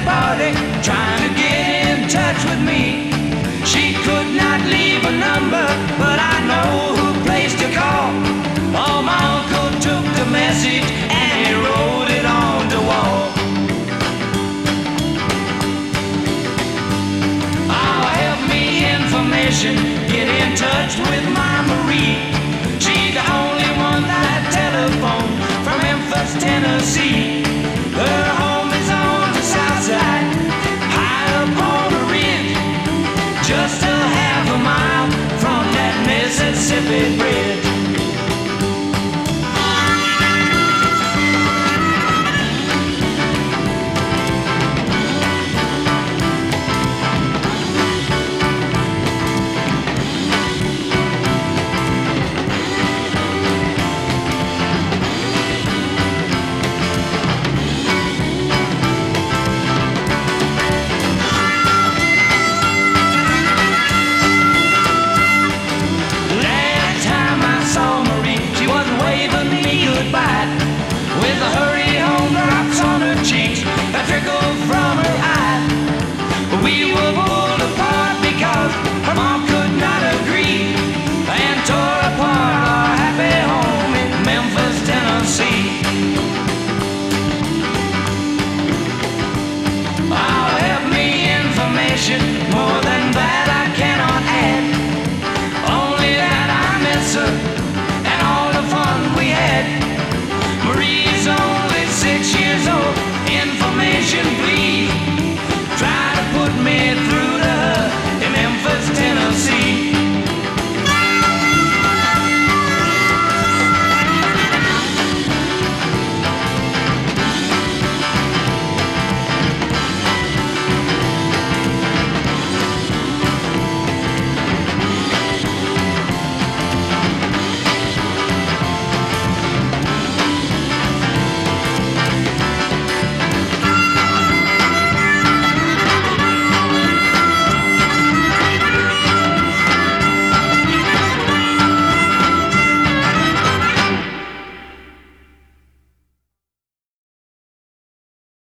party, trying to get in touch with me. She could not leave a number, but I know who place to call. Oh, my uncle took the message and he wrote it on the wall. Oh, help me information, get in touch with my Marie. She's the only one that telephoned from Memphis, Tennessee. Her home is on the south side, high up on the ridge, just a half a mile from that Mississippi bridge. With a hurry home, drops on her cheeks that trickled from her eye. We were pulled apart because her mom could not agree, and tore apart our happy home in Memphis, Tennessee. Oh, help me information, more than that I cannot add. Only that I miss her and all the fun we had. Marie's only 6 years old. Information, please.